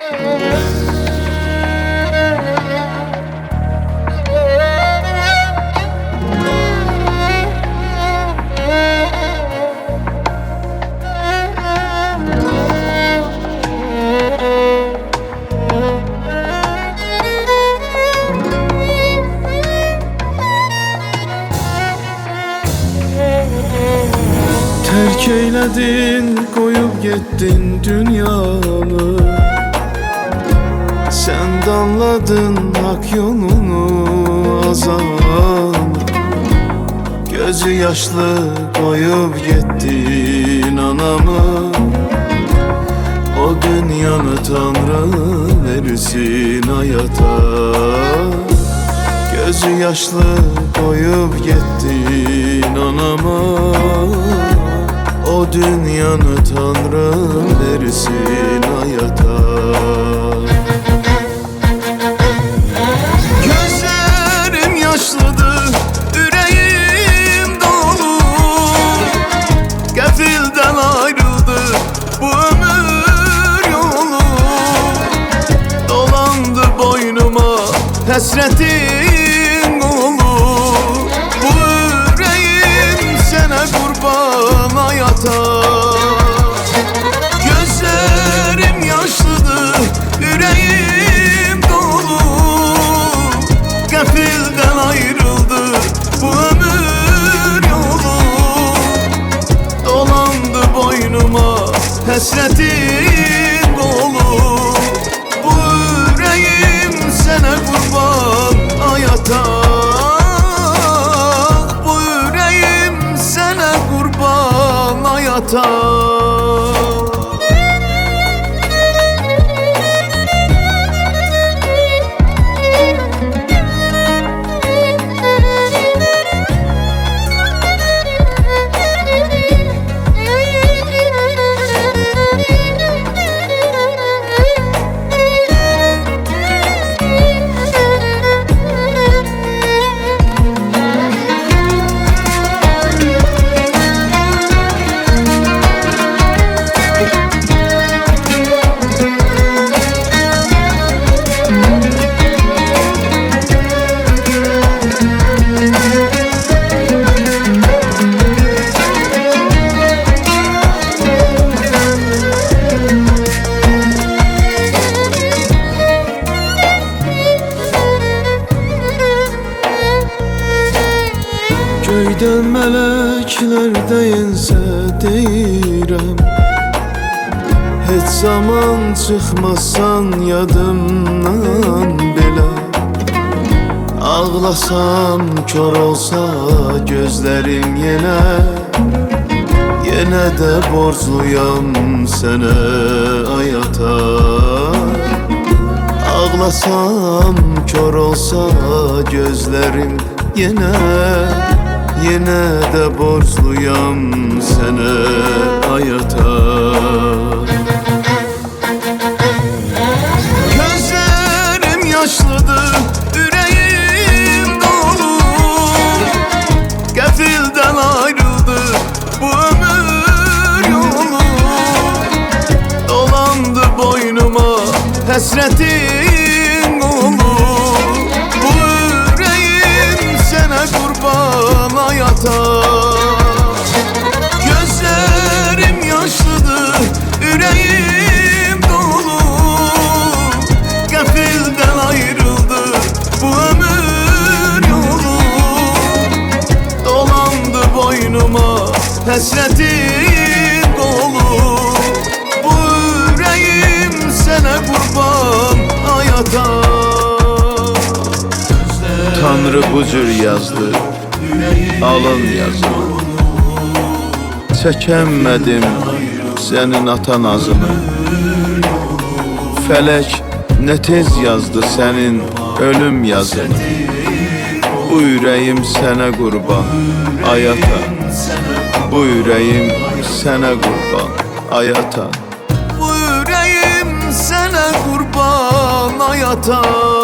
Terk eyledin, koyup gittin dünyamı. Sen damladın hak yolunu azan. Gözü yaşlı koyup gittin anamı. O dünyanı Tanrı verirsin hayata. Gözü yaşlı koyup gittin anama. O dünyanı Tanrı versin hayata. Gözlerim yaşlıdır, yüreğim dolu. Gafilden ayrıldı bu ömür yolu. Dolandı boynuma hasretin kolu. Bu yüreğim sana kurban hayata. Gözlerim yaşlıdır, yüreğim dolu. Gafilden ayrıldı bu ömür yolu. Dolandı boynuma hasretin kolu. Bu yüreğim sana kurban hayata. Bu yüreğim sana kurban hayata. Göydən mələklər deyinsə deyirəm, heç zaman çıxmazsan yadımdan belə. Ağlasam kör olsa gözlərim yenə də borcluyam sənə hayata. Ağlasam kör olsa gözlərim yenə də borcluyam sənə hayata. Gözlerim yaşlıdır, yüreğim dolu. Gafilden ayrıldı bu ömür yolu. Dolandı boynuma hasretin kolu. Bu yüreğim sana kurban hayata. Gözlerim yaşlıdır, yüreğim dolu. Gafilden ayrıldı bu ömür yolu. Dolandı boynuma hasretin kolu. Bu yüreğim sana kurban hayata. Tanrı bu cür yazdı, alın yazımı. Çəkənmədim sənin atan azını. Fələk nə tez yazdı sənin ölüm yazını. Bu ürəyim sənə qurban hayata. Bu ürəyim sənə qurban hayata. Bu ürəyim sənə qurban hayata.